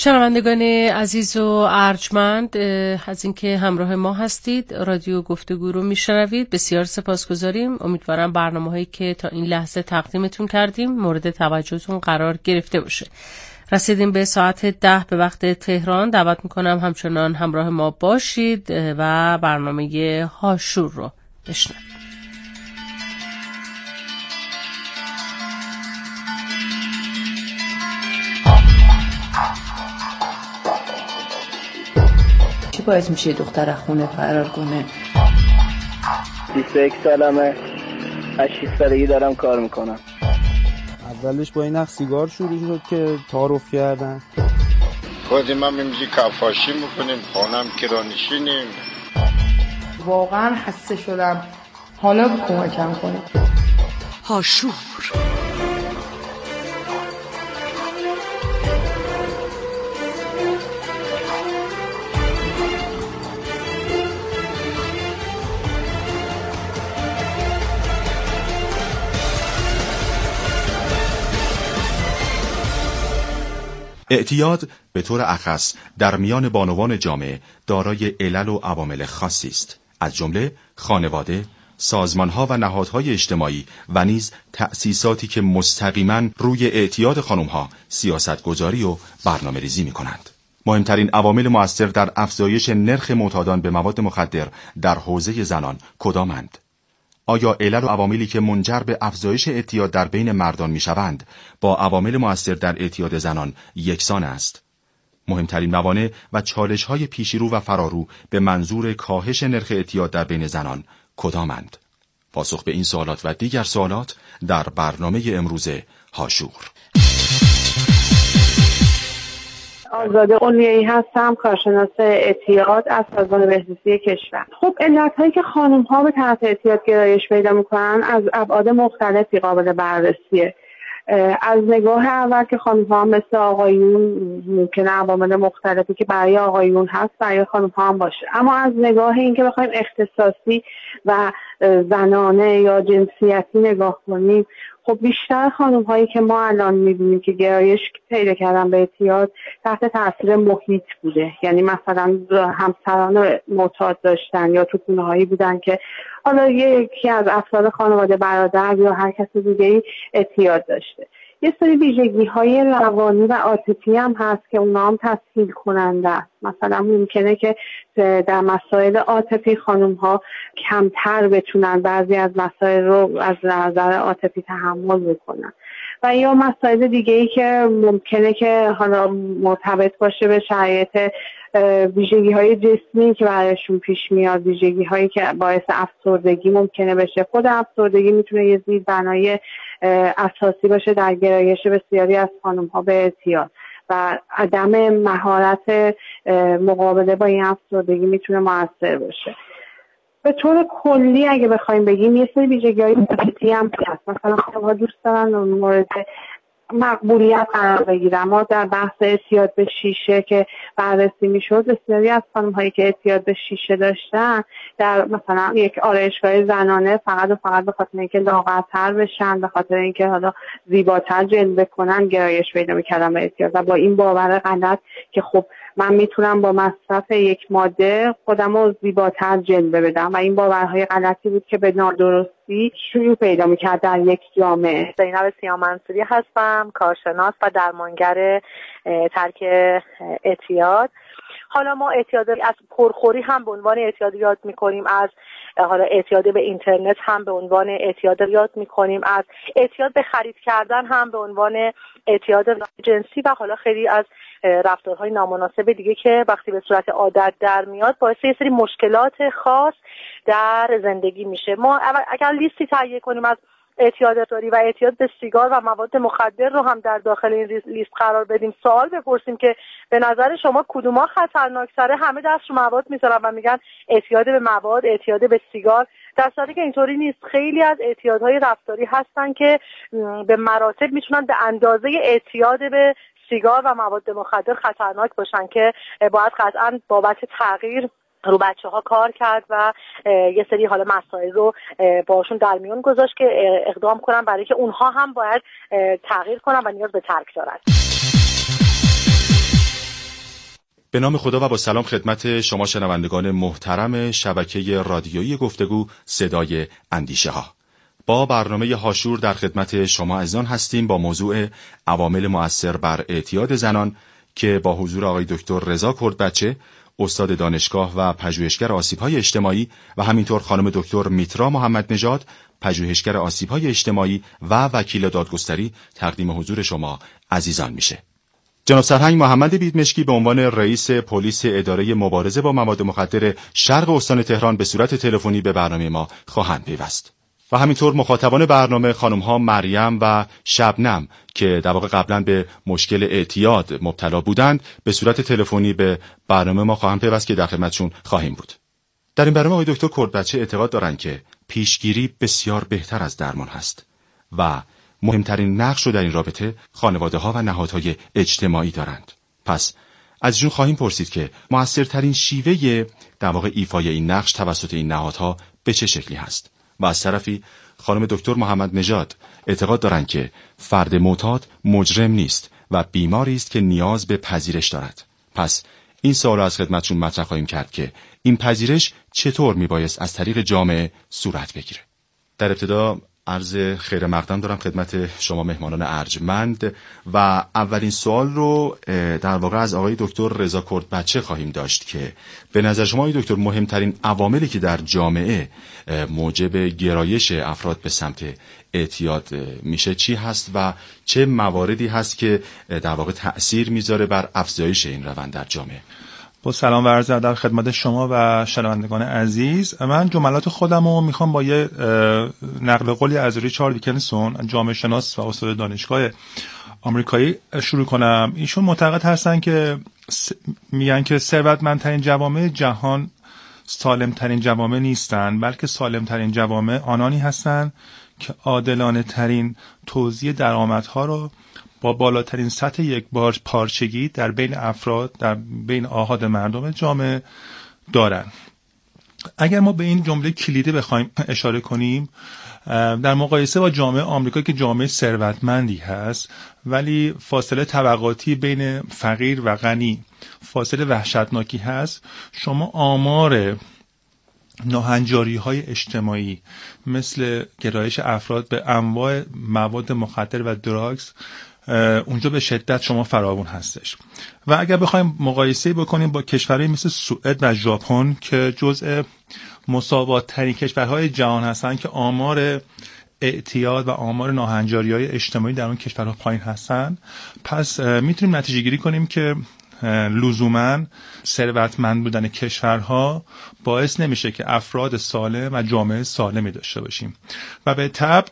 شنوندگان عزیز و ارجمند، از اینکه همراه ما هستید، رادیو گفتگو رو میشنوید. بسیار سپاسگزاریم. امیدوارم برنامه‌هایی که تا این لحظه تقدیمتون کردیم مورد توجهتون قرار گرفته باشه. رسیدیم به ساعت 10 به وقت تهران. دعوت میکنم همچنان همراه ما باشید و برنامه هاشور رو بشنوید. چی باعث میشه دختر خونه فرار کنه؟ 21 سالمه، از 6 سالگی دارم کار میکنم. اولش با این سیگار شروع شد که تعارف کردن. خودم هم میمزی کفاشی میکنیم، خانم کرانشینیم. واقعا خسته شدم، حالا کمکم کنید. هاشور. اعتیاد به طور اخص در میان بانوان جامعه دارای علل و عوامل خاصی است، از جمله خانواده، سازمانها و نهادهای اجتماعی و نیز تأسیساتی که مستقیما روی اعتیاد خانمها سیاستگذاری و برنامه‌ریزی می‌کنند. مهمترین عوامل مؤثر در افزایش نرخ معتادان به مواد مخدر در حوزه زنان کدامند؟ آیا علل و عواملی که منجر به افزایش اعتیاد در بین مردان میشوند با عوامل مؤثر در اعتیاد زنان یکسان است؟ مهمترین موانع و چالش‌های پیشرو و فرارو به منظور کاهش نرخ اعتیاد در بین زنان کدامند؟ پاسخ به این سوالات و دیگر سوالات در برنامه امروز هاشور. آزاده قلیه‌ای هستم، کارشناس اعتیاد از سازمان بهزیستی کشور. خب علت‌هایی که خانم‌ها به طرف اعتیاد گرایش پیدا می‌کنن از ابعاد مختلفی قابل بررسیه. از نگاه اول که خانم‌ها مثل آقایون ممکنه عوامل مختلفی که برای آقایون هست برای خانم‌ها هم باشه، اما از نگاه این که بخوایم اختصاصی و زنانه یا جنسیتی نگاه کنیم، خب بیشتر خانم‌هایی که ما الان می‌بینیم که گرایش پیدا کردن به اعتیاد تحت تاثیر محیط بوده، یعنی مثلا همسران معتاد داشتن یا تو خونه‌هایی بودن که حالا یکی از افراد خانواده، برادر یا هر کس دیگه‌ای اعتیاد داشته. یه سری ویژگی‌های روانی و عاطفی هم هست که اونا هم تسهیل کننده است. مثلا ممکنه که در مسائل عاطفی خانم‌ها کمتر بتونن بعضی از مسائل رو از نظر عاطفی تحمل بکنن و یا مسائل دیگه‌ای که ممکنه که حالا مرتبط باشه به شرایط ویژگی‌های جسمی که برایشون پیش میاد، ویژگی‌هایی که باعث افسردگی ممکنه بشه. خود افسردگی میتونه یه زیربنای اساسی باشه در گرایش بسیاری از خانم‌ها به اعتیاد و عدم مهارت مقابله با این افسردگی میتونه مؤثر باشه. به طور کلی اگه بخوایم بگیم یه سری ویژگی‌های محیطی هم هست. مثلا خانم‌ها دوست دارن مورد مقبولیت قرار بگیرن. ما در بحث اعتیاد به شیشه که بررسی میشد، بسیاری از خانم‌هایی که اعتیاد به شیشه داشتن در مثلا یک آرایشگاه زنانه فقط و فقط به خاطر اینکه لاغرتر بشن، به خاطر اینکه حالا زیباتر جلوه کنن گرایش پیدا می‌کردن به اعتیاد و با این باور غلط که خب من میتونم با مصرف یک ماده خودم رو زیباتر جلوه بدم و این باورهای غلطی بود که به نادرستی شیوع پیدا میکرد در یک جامعه. زینب سیامنصوری هستم، کارشناس و درمانگر ترک اعتیاد. حالا ما اعتیاد از پرخوری هم به عنوان اعتیاد یاد میکنیم، از حالا اعتیاد به اینترنت هم به عنوان اعتیاد یاد میکنیم، از اعتیاد به خرید کردن هم به عنوان اعتیاد جنسی و حالا خیلی از رفتارهای نامناسب دیگه که وقتی به صورت عادت در میاد باعث یه سری مشکلات خاص در زندگی میشه. ما اگر لیستی تهیه کنیم از اعتیاد داری و اعتیاد به سیگار و مواد مخدر رو هم در داخل این لیست قرار بدیم، سوال بپرسیم که به نظر شما کدوما خطرناک‌تره، همه دست رو مواد میذارن و میگن اعتیاد به مواد، اعتیاد به سیگار، در صورتی که اینطوری نیست. خیلی از اعتیادهای رفتاری هستن که به مراتب میتونن به اندازه اعتیاد به سیگار و مواد مخدر خطرناک باشن که باید قطعاً بابت تغییر رو بچه‌ها کار کرد و یه سری حالا مسائل رو باشون در میون گذاشت که اقدام کنن برای که اونها هم باید تغییر کنن و نیاز به ترک دارن. به نام خدا و با سلام خدمت شما شنوندگان محترم شبکه رادیویی گفتگو صدای اندیشه ها. با برنامه هاشور در خدمت شما عزیزان هستیم با موضوع عوامل مؤثر بر اعتیاد زنان که با حضور آقای دکتر رضا کردبچه، استاد دانشگاه و پژوهشگر آسیب‌های اجتماعی و همینطور خانم دکتر میترا محمد نژاد، پژوهشگر آسیب‌های اجتماعی و وکیل دادگستری تقدیم حضور شما عزیزان میشه. جناب سرهنگ محمد بیدمشکی به عنوان رئیس پلیس اداره مبارزه با مواد مخدر شرق استان تهران به صورت تلفنی به برنامه ما خواهند پیوست. و همینطور مخاطبان برنامه خانم‌ها مریم و شبنم که در واقع قبلا به مشکل اعتیاد مبتلا بودند به صورت تلفنی به برنامه ما خواهند پیوست که در خدمتشون خواهیم بود. در این برنامه آقای دکتر کردبچه اعتقاد دارند که پیشگیری بسیار بهتر از درمان هست و مهمترین نقش رو در این رابطه خانواده‌ها و نهادهای اجتماعی دارند. پس از ایشون خواهیم پرسید که مؤثرترین شیوه در واقع ایفای این نقش توسط این نهادها به چه شکلی هست. و از طرفی خانم دکتر محمد نژاد اعتقاد دارند که فرد معتاد مجرم نیست و بیماری است که نیاز به پذیرش دارد. پس این سوال از خدمتشون مطرح خواهیم کرد که این پذیرش چطور میبایست از طریق جامعه صورت بگیره. در ابتدا عرض خیر مقدم دارم خدمت شما مهمانان ارجمند و اولین سوال رو در واقع از آقای دکتر رضا کردبچه خواهیم داشت که به نظر شما آقای دکتر مهمترین عواملی که در جامعه موجب گرایش افراد به سمت اعتیاد میشه چی هست و چه مواردی هست که در واقع تأثیر میذاره بر افزایش این روند در جامعه؟ با سلام و عرض ادب خدمت شما و شنوندگان عزیز. من جملات خودم رو میخوام با یه نقل قولی از ریچارد دیکنسون، جامعه شناس و استاد دانشگاه آمریکایی شروع کنم. ایشون معتقد هستن که میگن که ثروتمندترین جوامع جهان سالمترین جوامع نیستن، بلکه سالمترین جوامع آنانی هستند که عادلانه ترین توزیع درآمدها رو با بالاترین سطح یک بار پارچگی در بین افراد، در بین آحاد مردم جامعه دارند. اگر ما به این جمله کلیدی بخوایم اشاره کنیم، در مقایسه با جامعه آمریکا که جامعه ثروتمندی هست ولی فاصله طبقاتی بین فقیر و غنی فاصله وحشتناکی هست، شما آمار ناهنجاری‌های اجتماعی مثل گرایش افراد به انواع مواد مخدر و دراگز اونجا به شدت شما فراوان هستش. و اگر بخوایم مقایسه بکنیم با کشورهای مثل سوئد و ژاپن که جزء مساوات‌ترین کشورهای جهان هستن که آمار اعتیاد و آمار ناهنجاری‌های اجتماعی در اون کشورها پایین هستن، پس میتونیم نتیجه گیری کنیم که لزوماً ثروتمند بودن کشورها باعث نمیشه که افراد سالم و جامعه سالمی داشته باشیم و به تبع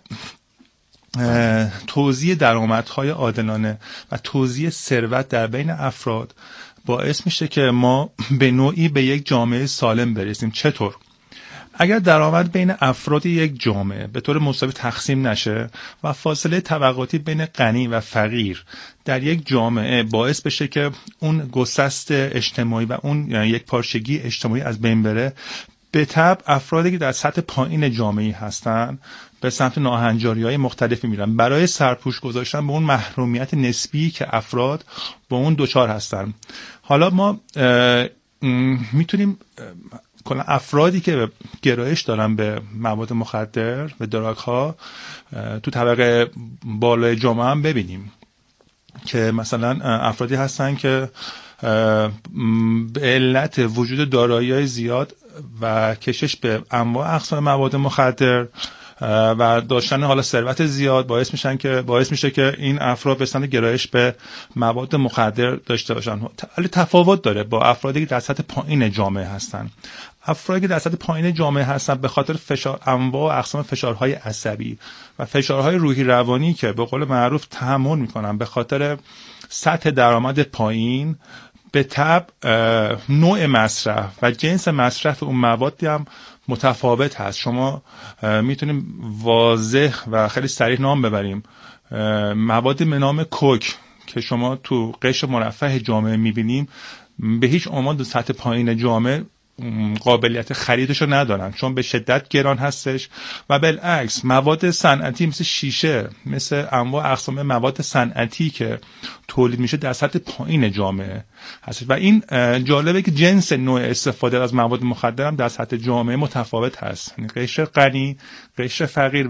توزیع درآمدهای عادلانه و توزیع ثروت در بین افراد باعث میشه که ما به نوعی به یک جامعه سالم برسیم. چطور؟ اگر درآمد بین افراد یک جامعه به طور مساوی تقسیم نشه و فاصله طبقاتی بین غنی و فقیر در یک جامعه باعث بشه که اون گسست اجتماعی و اون یک پارچگی اجتماعی از بین بره، به تبع افرادی که در سطح پایین جامعه هستن به سمت ناهنجاری‌های مختلفی میرن برای سرپوش گذاشتن به اون محرومیت نسبی که افراد با اون دوچار هستن. حالا ما میتونیم کلا افرادی که گرایش دارن به مواد مخدر و دراگ ها تو طبقه بالای جامعه هم ببینیم که مثلا افرادی هستن که به علت وجود دارایی‌های زیاد و کشش به انواع اقسام مواد مخدر و داشتن حالا ثروت زیاد باعث میشه که این افراد به سمت گرایش به مواد مخدر داشته باشن. ولی تفاوت داره با افرادی که در سطح پایین جامعه هستن. افرادی که در سطح پایین جامعه هستن به خاطر فشار انواع و اقسام فشارهای عصبی و فشارهای روحی روانی که به قول معروف تحمل میکنن به خاطر سطح درآمد پایین، به تبع نوع مصرف و جنس مصرف اون موادی هم متفاوت هست. شما میتونیم واضح و خیلی صریح نام ببریم. مواد به نام کوک که شما تو قشر مرفه جامعه میبینیم به هیچ عنوان در سطح پایین جامعه قابلیت خریدش رو ندارن چون به شدت گران هستش و بالعکس مواد صنعتی مثل شیشه، مثل انواع اقسام مواد صنعتی که تولید میشه در سطح پایین جامعه هست و این جالبه که جنس نوع استفاده از مواد مخدر هم در سطح جامعه متفاوت هست، یعنی قشر غنی، قشر فقیر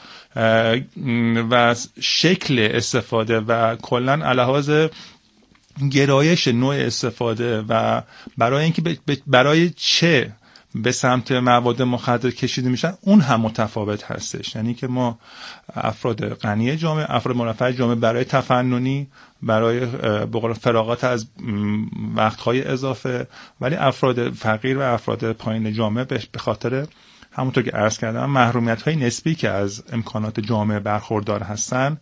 و شکل استفاده و کلا علاوه گرایش نوع استفاده و برای اینکه برای چه به سمت مواد مخدر کشیده میشن اون هم متفاوت هستش. یعنی که ما افراد غنی جامعه، افراد مرفه جامعه برای تفننی، برای به قول فراغت از وقتهای اضافه، ولی افراد فقیر و افراد پایین جامعه به خاطر همونطور که عرض کردم محرومیت‌های نسبی که از امکانات جامعه برخوردار هستن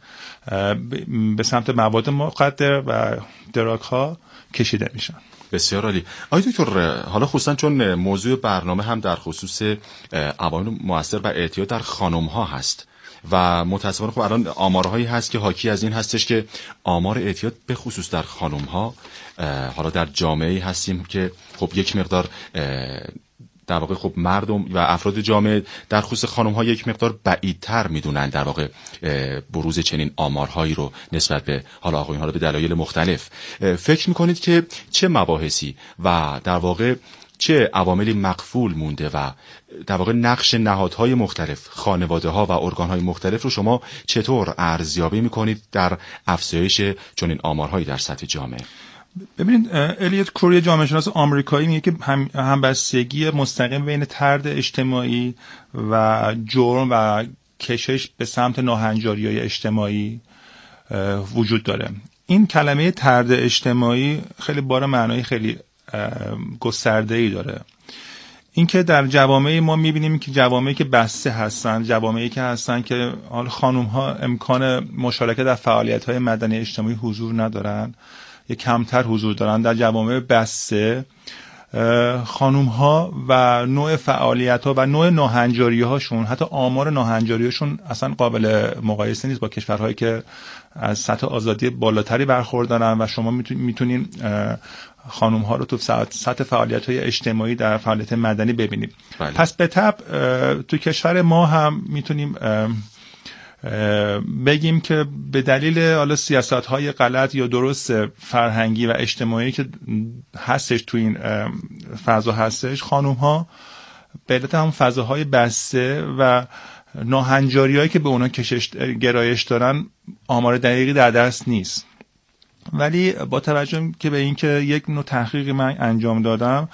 به سمت مواد مخدر و دراگ‌ها کشیده میشن. بسیار عالی. آقای دکتر، حالا خصوصا چون موضوع برنامه هم در خصوص عوامل مؤثر و اعتیاد در خانم‌ها هست و متأسفانه خب الان آمارهایی هست که حاکی از این هستش که آمار اعتیاد به خصوص در خانم‌ها، حالا در جامعه‌ای هستیم که خب یک مقدار در واقع خب مردم و افراد جامعه در خصوص خانم‌ها یک مقدار بعیدتر میدونن در واقع بروز چنین آمارهایی رو نسبت به حالا آقایون‌ها رو به دلایل مختلف. فکر میکنید که چه مباحثی و در واقع چه عواملی مغفول مونده و در واقع نقش نهادهای مختلف، خانواده‌ها و ارگان‌های مختلف رو شما چطور ارزیابی میکنید در افزایش چنین آمارهایی در سطح جامعه؟ ببینید الیوت کوری جامعه شناس آمریکایی میگه که همبستگی مستقیم بین طرد اجتماعی و جرم و کشش به سمت ناهنجاری‌های اجتماعی وجود داره. این کلمه طرد اجتماعی خیلی بار معنای خیلی گسترده‌ای داره. اینکه در جوامع ما میبینیم که جوامعی که بسته هستن، جوامعی که هستن که حال خانم‌ها امکان مشارکت در فعالیت‌های مدنی اجتماعی حضور ندارن، یک کمتر حضور دارن. در جوامع بسته خانوم ها و نوع فعالیت ها و نوع ناهنجاری هاشون، حتی آمار ناهنجاری هاشون اصلا قابل مقایسه نیست با کشورهایی که از سطح آزادی بالاتری برخوردارن و شما میتونین خانوم ها رو تو سطح فعالیت های اجتماعی در فعالیت مدنی ببینید. پس به طب تو کشور ما هم میتونیم بگیم که به دلیل حالا سیاست‌های غلط یا درست فرهنگی و اجتماعی که هستش تو این فضا هستش، خانوم‌ها به علت هم فضاهای بسته و ناهنجاری‌هایی که به اونا گرایش دارن آمار دقیقی در دست نیست. ولی با توجه که به این که یک نوع تحقیقی من انجام دادم،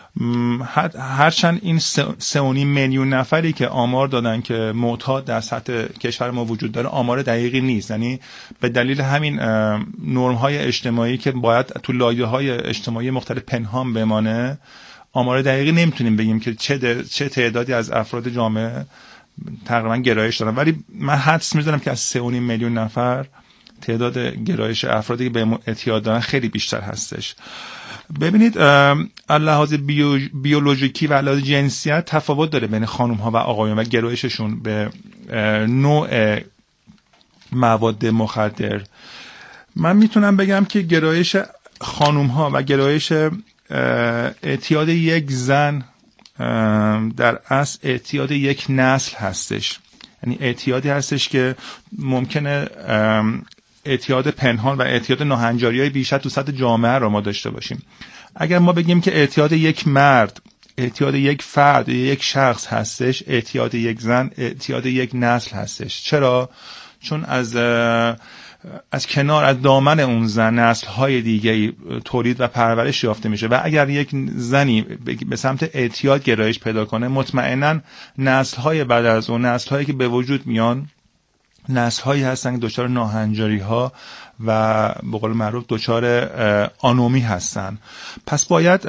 هرچند این 3.5 میلیون نفری که آمار دادن که معتاد در سطح کشور ما وجود داره آمار دقیقی نیست، یعنی به دلیل همین نرم‌های اجتماعی که باید تو لایه‌های اجتماعی مختلف پنهان بمانه، آمار دقیقی نمیتونیم بگیم که چه تعدادی از افراد جامعه تقریبا گرایش دارن. ولی من حدس می‌زنم که از 3.5 میلیون نفر تعداد گرایش افرادی که به اعتیاد دارن خیلی بیشتر هستش. ببینید لحاظ بیولوژیکی و لحاظ جنسیت تفاوت داره بین خانم ها و آقایون و گرایششون به نوع مواد مخدر. من میتونم بگم که گرایش خانم ها و گرایش اعتیاد یک زن در اصل اعتیاد یک نسل هستش. یعنی اعتیادی هستش که ممکنه اعتیاد پنهان و اعتیاد ناهنجاری‌های بیشتر تو سطح جامعه رو ما داشته باشیم. اگر ما بگیم که اعتیاد یک مرد، اعتیاد یک فرد یا یک شخص هستش، اعتیاد یک زن، اعتیاد یک نسل هستش. چرا؟ چون از کنار، از دامن اون زن نسل‌های دیگه تولید و پرورش یافته میشه و اگر یک زنی به سمت اعتیاد گرایش پیدا کنه، مطمئناً نسل‌های بعد از اون، نسل‌هایی که به وجود میان، نسل‌هایی هستن که دچار ناهنجاری‌ها و به قول معروف دچار آنومی هستن. پس باید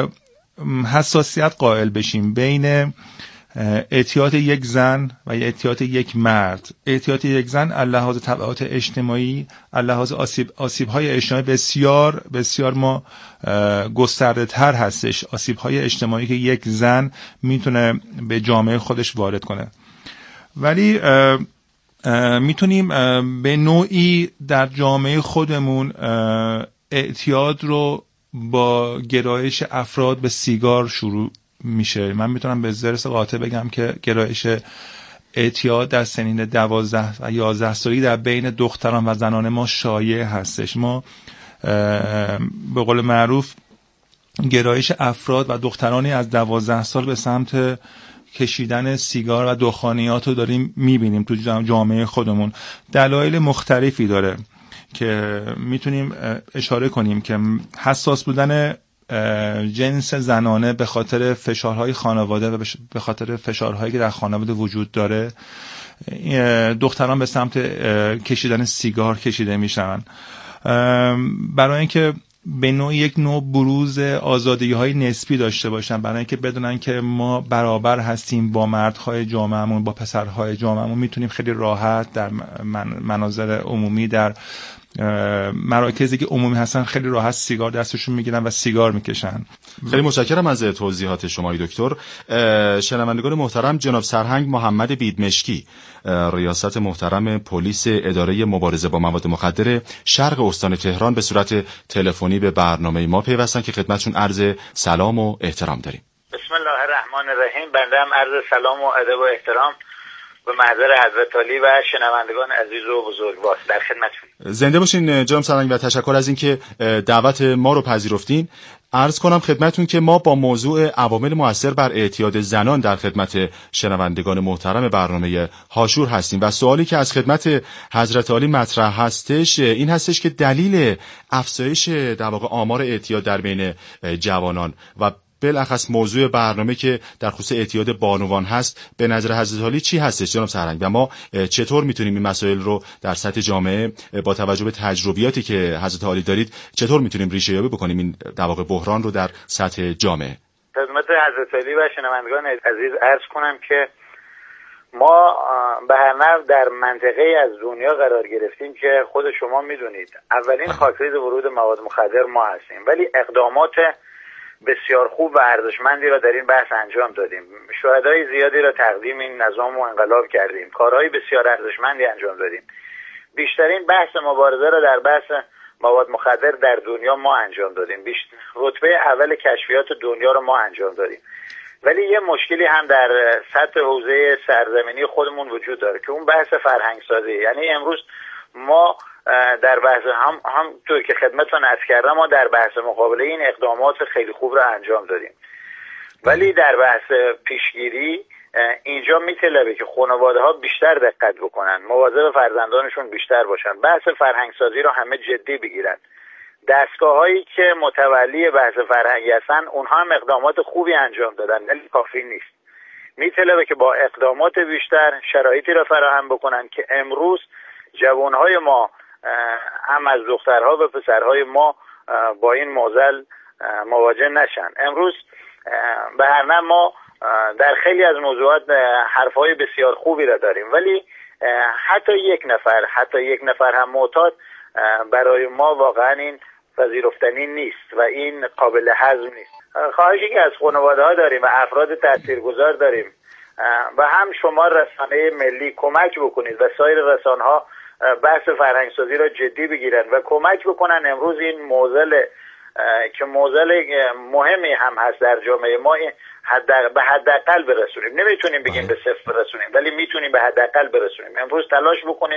حساسیت قائل بشیم بین اعتیاد یک زن و اعتیاد یک مرد. اعتیاد یک زن علاوه تبعات اجتماعی، علاوه آسیب‌های اجتماعی بسیار بسیار ما گسترده تر هستش، آسیب‌های اجتماعی که یک زن میتونه به جامعه خودش وارد کنه. ولی میتونیم به نوعی در جامعه خودمون اعتیاد رو با گرایش افراد به سیگار شروع میشه. من میتونم به ذرس قاطع بگم که گرایش اعتیاد در سنین 12 و 11 سالگی در بین دختران و زنان ما شایع هستش. ما به قول معروف گرایش افراد و دخترانی از 12 سال به سمت کشیدن سیگار و دخانیات رو داریم میبینیم تو جامعه خودمون. دلایل مختلفی داره که میتونیم اشاره کنیم که حساس بودن جنس زنانه به خاطر فشارهای خانواده و به خاطر فشارهایی که در خانواده وجود داره، دختران به سمت کشیدن سیگار کشیده میشن برای اینکه به نوعی یک نوع بروز آزادی‌های نسبی داشته باشن، برای اینکه بدونن که ما برابر هستیم با مردهای جامعهمون، با پسرهای جامعهمون، میتونیم خیلی راحت در مناظر عمومی، در مراکزی که عمومی هستن، خیلی راحت سیگار دستشون میگیرن و سیگار میکشن. خیلی متشکرم از توضیحات شما دکتر. شنوندگان محترم، جناب سرهنگ محمد بیدمشکی، ریاست محترم پلیس اداره مبارزه با مواد مخدر شرق استان تهران، به صورت تلفنی به برنامه ما پیوستن که خدمتشون عرض سلام و احترام داریم. بسم الله الرحمن الرحیم. بنده هم عرض سلام و ادب و احترام به محضر حضرت عالی و شنوندگان عزیز و بزرگوار در خدمتتون. زنده باشین جناب سرهنگ و تشکر از اینکه دعوت ما رو پذیرفتین. عرض کنم خدمتتون که ما با موضوع عوامل مؤثر بر اعتیاد زنان در خدمت شنوندگان محترم برنامه هاشور هستیم و سوالی که از خدمت حضرت عالی مطرح هستش این هستش که دلیل افزایش در واقع آمار اعتیاد در بین جوانان و بالاخص موضوع برنامه که در خصوص اعتیاد بانوان هست به نظر حضرت عالی چی هستش جناب سرهنگ و ما چطور میتونیم این مسائل رو در سطح جامعه با توجه به تجربیاتی که حضرت عالی دارید چطور میتونیم ریشه یابی بکنیم این در واقع بحران رو در سطح جامعه؟ خدمت حضرت عالی و شنوندگان عزیز عرض کنم که ما به هر نحو در منطقه از دنیا قرار گرفتیم که خود شما میدونید اولین خاکریز ورود مواد مخدر ما هستیم، ولی اقدامات بسیار خوب و ارزشمندی را در این بحث انجام دادیم. شهدای زیادی را تقدیم این نظام و انقلاب کردیم. کارهای بسیار ارزشمندی انجام دادیم. بیشترین بحث مبارزه را در بحث مواد مخدر در دنیا ما انجام دادیم. رتبه اول کشفیات دنیا را ما انجام دادیم. ولی یه مشکلی هم در سطح حوزه سرزمینی خودمون وجود داره که اون بحث فرهنگ سازی. یعنی امروز ما در بحث هم طور که خدمتتون عرض کردم ما در بحث مقابله این اقدامات خیلی خوب را انجام دادیم، ولی در بحث پیشگیری اینجا میطلبه که خانواده‌ها بیشتر دقت بکنن، مواظب فرزندانشون بیشتر باشن، بحث فرهنگ سازی را همه جدی بگیرن. دستگاه‌هایی که متولی بحث فرهنگی هستن اونها هم اقدامات خوبی انجام دادن ولی کافی نیست. میطلبه که با اقدامات بیشتر شرایطی را فراهم بکنن که امروز جوانهای ما هم از دخترها و پسرهای ما با این معضل مواجه نشن. امروز به هر نحو ما در خیلی از موضوعات حرفهای بسیار خوبی را داریم، ولی حتی یک نفر هم معتاد برای ما واقعا این پذیرفتنی نیست و این قابل هضم نیست. خواهشی که از خانواده‌ها داریم و افراد تاثیرگذار داریم و هم شما رسانه ملی کمک بکنید و سایر رسانه‌ها بحث فرهنگسازی را جدی بگیرن و کمک بکنن امروز این معضل که معضل مهمی هم هست در جامعه ما به حداقل برسونیم. نمیتونیم بگیم به صفر برسونیم ولی میتونیم به حداقل برسونیم. امروز تلاش بکنیم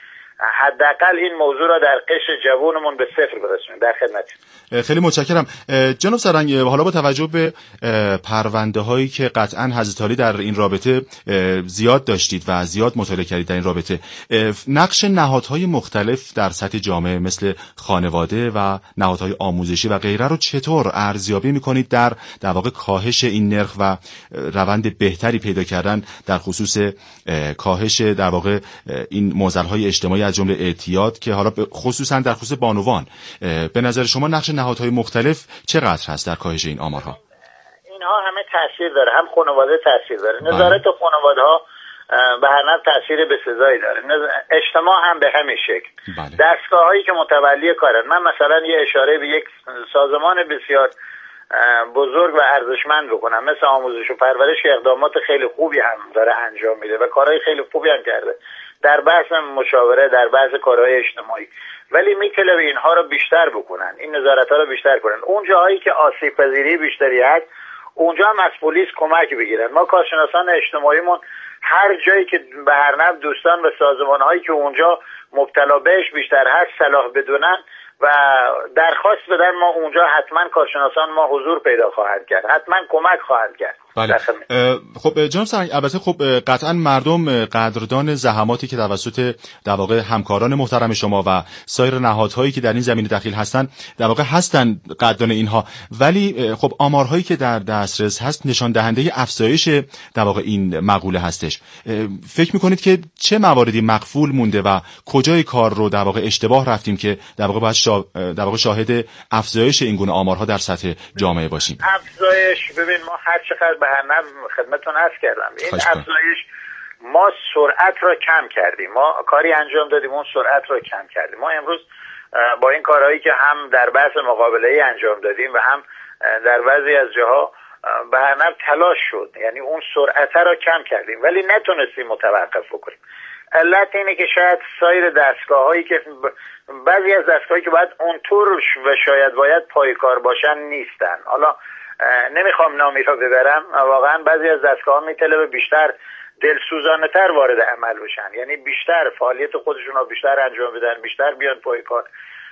حداقل این موضوع را در قشر جوانمون به صفر برسونیم. در خدمت. خیلی متشکرم جناب سرهنگ. حالا با توجه به پرونده هایی که قطعا حضرت عالی در این رابطه زیاد داشتید و زیاد مطالعه کردید در این رابطه، نقش نهادهای مختلف در سطح جامعه مثل خانواده و نهادهای آموزشی و غیره رو چطور ارزیابی میکنید در واقع کاهش این نرخ و روند بهتری پیدا کردن در خصوص کاهش در واقع این معضل‌های اجتماعی از جمله اعتیاد که حالا خصوصا در خصوص بانوان به نظر شما نقش نهادهای مختلف چقدر هست در کاهش این آمارها؟ اینها همه تاثیر داره، هم خانواده تاثیر داره، نظارت خانواده‌ها به هر نحو تاثیر بسزایی داره، اجتماع هم به همین شکل. دستگاه‌هایی که متولی کارن، من مثلا یه اشاره به یک سازمان بسیار بزرگ و ارزشمند بکنم مثل آموزش و پرورش، اقدامات خیلی خوبی هم داره انجام میده و کارهای خیلی خوبی هم کرده. در بحث مشاوره، در بحث کارهای اجتماعی، ولی میتونه اینها رو بیشتر بکنن، این نظارت‌ها رو بیشتر کنن. اون جاهایی که آسیب پذیری بیشتری هست اونجا هم از پلیس کمک بگیرن. ما کارشناسان اجتماعیمون هر جایی که به هر نحو دوستان و سازمان‌هایی که اونجا مبتلا بهش بیشتر هست صلاح بدونن و درخواست بدن، ما اونجا حتما کارشناسان ما حضور پیدا خواهند کرد، حتما کمک خواهند کرد. بله. خب جناب سرهنگ، البته خب قطعا مردم قدردان زحماتی که توسط در واقع همکاران محترم شما و سایر نهادهایی که در این زمینه دخیل هستن در واقع هستن قدردان اینها، ولی خب آمارهایی که در دسترس هست نشان دهنده افزایش در واقع این مقوله هستش. فکر میکنید که چه مواردی مغفول مونده و کجای کار رو در واقع اشتباه رفتیم که در واقع باید در واقع شاهد افزایش این گونه آمارها در سطح جامعه باشیم؟ افزایش، ببین ما هر چقدر به هر نحو خدمتتون عرض کردم، این افزایش ما سرعت را کم کردیم، ما کاری انجام دادیم اون سرعت را کم کردیم. ما امروز با این کارهایی که هم در بحث مقابله‌ای انجام دادیم و هم در بعضی از جاها به هر نحو تلاش شد، یعنی اون سرعت را کم کردیم ولی نتونستیم متوقف بکنیم. علت اینه که شاید سایر دستگاه‌هایی که بعضی از دستگاهایی که باید اونطور و شاید باید پایکار باشن نیستن. حالا نمیخوام نامی را ببرم، واقعا بعضی از دستگاه‌ها میطلبه بیشتر دلسوزانه‌تر وارد عمل بشن، یعنی بیشتر فعالیت خودشون رو بیشتر انجام بدن، بیشتر بیان پای کار.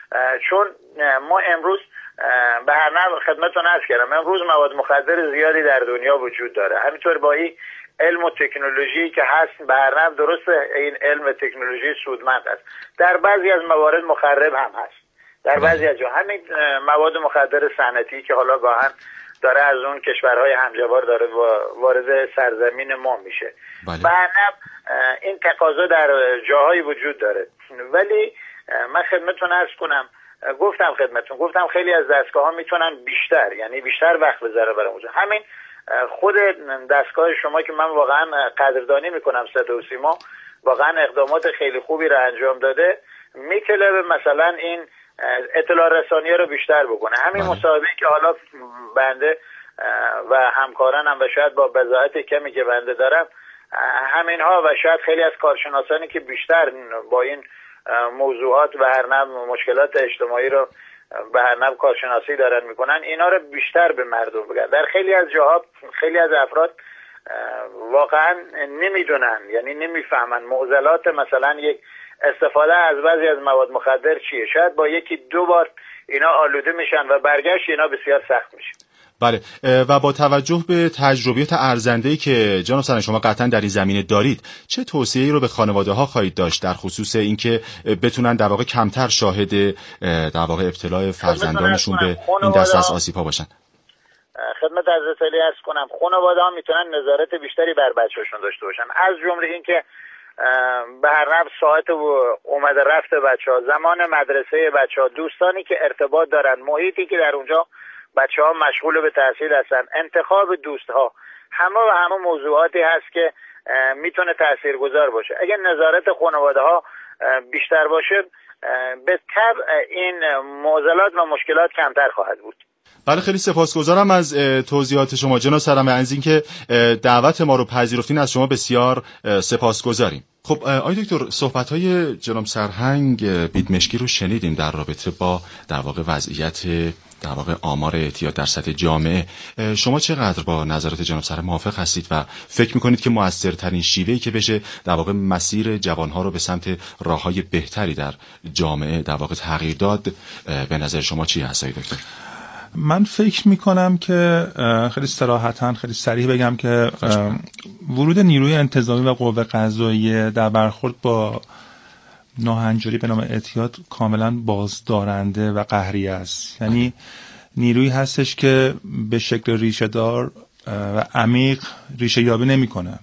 چون ما امروز به هر نحو خدمتتون عرض کردم، امروز مواد مخدر زیادی در دنیا وجود داره، همینطور با این علم و تکنولوژی که هست به هر نحو درسته این علم و تکنولوژی سودمند است، در بعضی از موارد مخرب هم هست، در بعضی از جا همین مواد مخدر صنعتی که حالا گاهن داره از اون کشورهای همجوار داره وارد سرزمین ما میشه. بله. این تقاضا در جاهایی وجود داره، ولی من خدمتتون عرض کنم، گفتم خیلی از دستگاه ها میتونن بیشتر، یعنی بیشتر وقت بذاره برای اونجا. همین خود دستگاه شما که من واقعا قدردانی میکنم، صدا و سیما واقعا اقدامات خیلی خوبی رو انجام داده، میطلبه مثلا این اطلاع رسانی رو بیشتر بکنه. همین مصاحبه‌ای که حالا بنده و همکارانم و شاید با بضاعت کمی که بنده دارم، همینها و شاید خیلی از کارشناسانی که بیشتر با این موضوعات و هر نوع مشکلات اجتماعی رو به هر نوع کارشناسی دارن میکنن، اینا رو بیشتر به مردم بگن. در خیلی از جاها خیلی از افراد واقعا نمیدونن، یعنی نمیفهمن معضلات مثلا یک استفاده از بعضی از مواد مخدر چیه. شاید با یکی دو بار اینا آلوده میشن و برگشت اینا بسیار سخت میشه. بله، و با توجه به تجربیات ارزنده‌ای که جناب سرهنگ شما قطعا در این زمینه دارید، چه توصیه‌ای رو به خانواده‌ها خواهید داشت در خصوص اینکه بتونن در واقع کمتر شاهد در واقع ابتلا فرزندانشون به این دسته از آسیب‌ها باشن؟ خدمت حضرت علی عرض کنم، خانواده‌ها میتونن نظارت بیشتری بر بچه‌هاشون داشته باشن، از جمله اینکه به هر نحو ساعت اومده رفت بچه‌ها، زمان مدرسه بچه‌ها، دوستانی که ارتباط دارن، محیطی که در اونجا بچه‌ها مشغول به تحصیل هستن، انتخاب دوست‌ها، همه موضوعاتی هست که میتونه تاثیرگذار باشه. اگر نظارت خانواده‌ها بیشتر باشه، به طبع این معضلات و مشکلات کمتر خواهد بود. بله، خیلی سپاسگزارم از توضیحات شما جناب سرهنگ، از اینکه دعوت ما رو پذیرفتین از شما بسیار سپاسگزاریم. خب آقای دکتر، صحبت‌های جناب سرهنگ بیدمشکی رو شنیدیم در رابطه با در واقع وضعیت در واقع آمار اعتیاد در سطح جامعه. شما چقدر با نظرات جناب سرهنگ موافق هستید و فکر می‌کنید که مؤثرترین شیوهی که بشه در واقع مسیر جوان‌ها رو به سمت راه‌های بهتری در جامعه در واقع تغییر داد، به نظر شما چی هست آقای دکتر؟ من فکر میکنم که خیلی صراحتاً خیلی صریح بگم که ورود نیروی انتظامی و قوه قضاییه در برخورد با ناهنجاری به نام اعتیاد کاملا بازدارنده و قهری است. یعنی نیروی هستش که به شکل ریشه دار و عمیق ریشه یابی نمیکنه.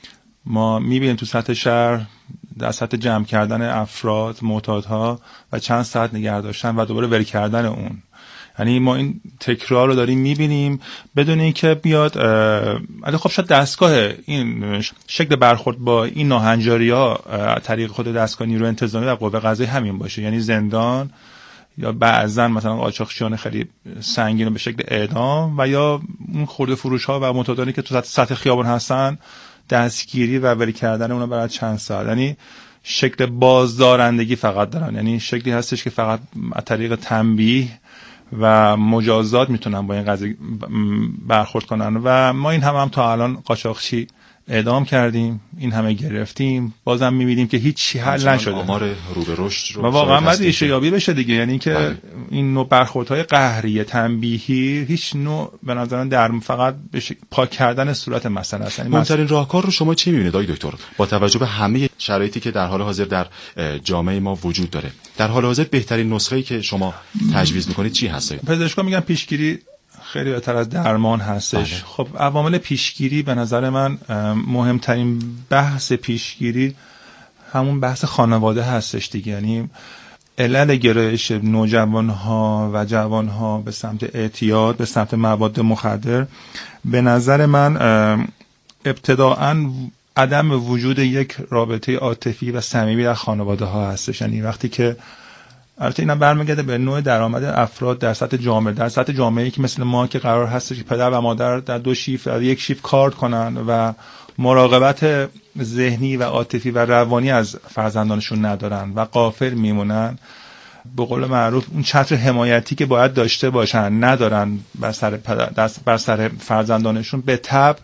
ما میبینیم تو سطح شهر در سطح جمع کردن افراد، معتادها و چند ساعت نگه داشتن و دوباره ول کردن اون، یعنی ما این تکرار رو داریم میبینیم بدون اینکه بیاد. ولی خب شاید دستگاه این شکل برخورد با این ناهنجاری‌ها طریق خود دستگاه نیروی انتظامی و قوه قضاییه همین باشه، یعنی زندان یا بعضا مثلا قاچاقچیان خیلی سنگین به شکل اعدام و یا اون خرده فروش‌ها و معتادانی که تو سطح خیابان هستن دستگیری و ول کردن اونا برای چند ساعت. یعنی شکل بازدارندگی فقط دارن، یعنی شکلی هستش که فقط از طریق تنبیه و مجازات میتونن با این قضیه برخورد کنن و ما این هم تا الان قاچاقچی اعدام کردیم، این همه گرفتیم، بازم میبینیم که هیچ حل نشده. آمار رو به رشد رو و واقعا باید ریشه یابی بشه دیگه، یعنی که این نوع برخوردهای قهری تنبیهی هیچ نوع به نظرم در فقط پاک کردن صورت مسئله است. مهمترین راهکار رو شما چی میبینید آقای دکتر با توجه به همه شرایطی که در حال حاضر در جامعه ما وجود داره؟ در حال حاضر بهترین نسخه‌ای که شما تجویز میکنید چی هست؟ پزشکان میگن پیشگیری خیلی بهتر از درمان هستش. خب عوامل پیشگیری به نظر من مهمترین بحث پیشگیری همون بحث خانواده هستش دیگه، یعنی علل گرایش نوجوانها و جوانها به سمت اعتیاد، به سمت مواد مخدر به نظر من ابتداءً عدم وجود یک رابطه عاطفی و صمیمی در خانواده ها هستش. یعنی وقتی که البته اینا برمیگرده به نوع درآمد افراد در سطح جامعه، در سطح جامعه‌ای که مثل ما که قرار هست که پدر و مادر در دو شیفت در یک شیفت کار کنن و مراقبت ذهنی و عاطفی و روانی از فرزندانشون ندارن و غافل میمونن، به قول معروف اون چتر حمایتی که باید داشته باشن ندارن بر سر فرزندانشون، به تبع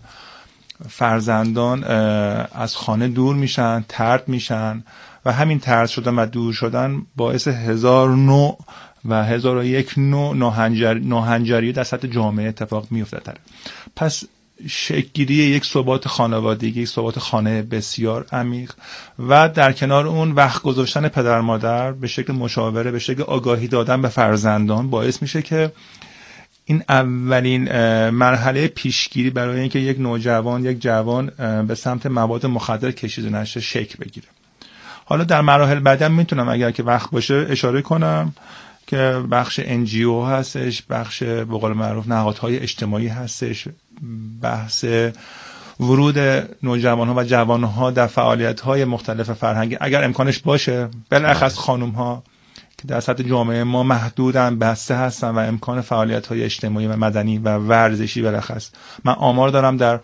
فرزندان از خانه دور میشن، طرد میشن و همین طرد شدن و دور شدن باعث 1000 نوع و 1001 نوع ناهنجاری در سطح جامعه اتفاق میفته. پس شکل‌گیری یک ثبات خانوادگی، یک ثبات خانه بسیار عمیق و در کنار اون وقت گذاشتن پدر مادر به شکل مشاوره، به شکل آگاهی دادن به فرزندان باعث میشه که این اولین مرحله پیشگیری برای اینکه یک نوجوان، یک جوان به سمت مواد مخدر کشیده نشه شکل بگیره. حالا در مراحل بعدم میتونم اگر که وقت باشه اشاره کنم که بخش NGO هستش، بخش به قول معروف نهادهای اجتماعی هستش، بحث ورود نوجوانها و جوانها در فعالیت‌های مختلف فرهنگی اگر امکانش باشه، بالاخص خانم‌ها که در سطح جامعه ما محدودن، بسته هستن و امکان فعالیت‌های اجتماعی و مدنی و ورزشی بالاخص. من آمار دارم در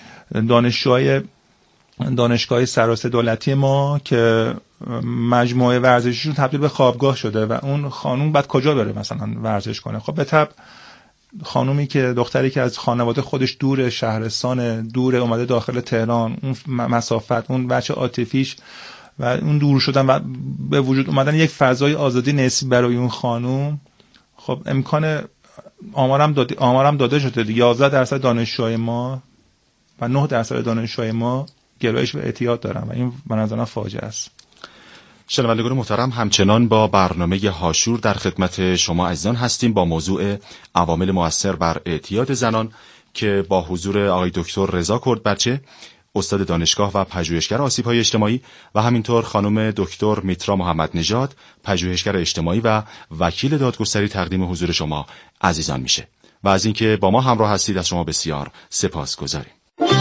دانشگاه سراسر دولتی ما که مجموعه ورزشیشون تبدیل به خوابگاه شده و اون خانوم بعد کجا بره مثلا ورزش کنه؟ خب به طب خانومی که دختری که از خانواده خودش دور، شهرستان دور، اومده داخل تهران، اون مسافت، اون بچه عاطفیش و اون دور شدن و به وجود اومدن یک فضای آزادی نسبی برای اون خانوم، خب امکان آمارم داده شده 11% دانشجوهای ما و 9% دانشجوهای ما گرایش به اعتیاد دارن و این به نظرم فاجعه است. شنوندگان محترم، همچنان با برنامه هاشور در خدمت شما عزیزان هستیم با موضوع عوامل مؤثر بر اعتیاد زنان که با حضور آقای دکتر رضا کردبچه، استاد دانشگاه و پژوهشگر آسیب‌های اجتماعی و همینطور خانم دکتر میترا محمد نژاد، پژوهشگر اجتماعی و وکیل دادگستری تقدیم حضور شما عزیزان میشه و از اینکه با ما همراه هستید از شما بسیار سپاسگزاریم.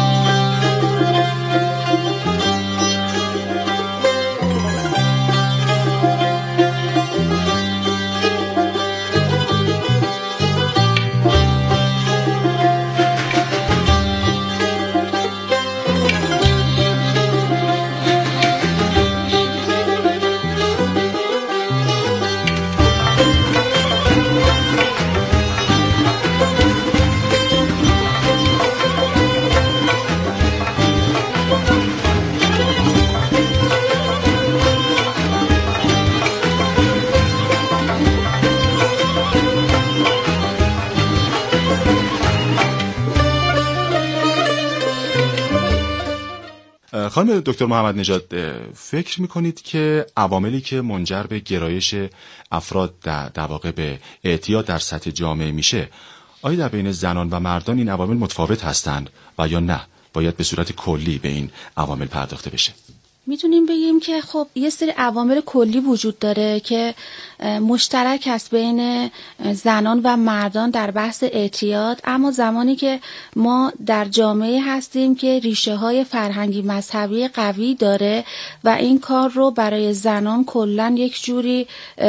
خانم دکتر محمد نژاد، فکر میکنید که عواملی که منجر به گرایش افراد در واقع به اعتیاد در سطح جامعه میشه، آیا در بین زنان و مردان این عوامل متفاوت هستند و یا نه باید به صورت کلی به این عوامل پرداخته بشه؟ میتونیم بگیم که خب یه سری عوامل کلی وجود داره که مشترک است بین زنان و مردان در بحث اعتیاد، اما زمانی که ما در جامعه هستیم که ریشه های فرهنگی مذهبی قوی داره و این کار رو برای زنان کلن یک جوری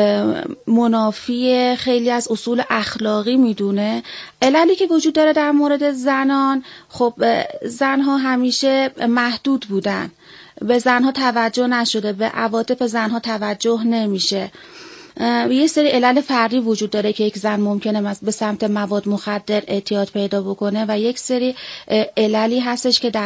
منافی خیلی از اصول اخلاقی میدونه، عللی که وجود داره در مورد زنان، خب زنها همیشه محدود بودن به زنها توجه نشده، به عواطف زنها توجه نمیشه. یه سری علل فردی وجود داره که یک زن ممکنه به سمت مواد مخدر اعتیاد پیدا بکنه و یک سری عللی هستش که در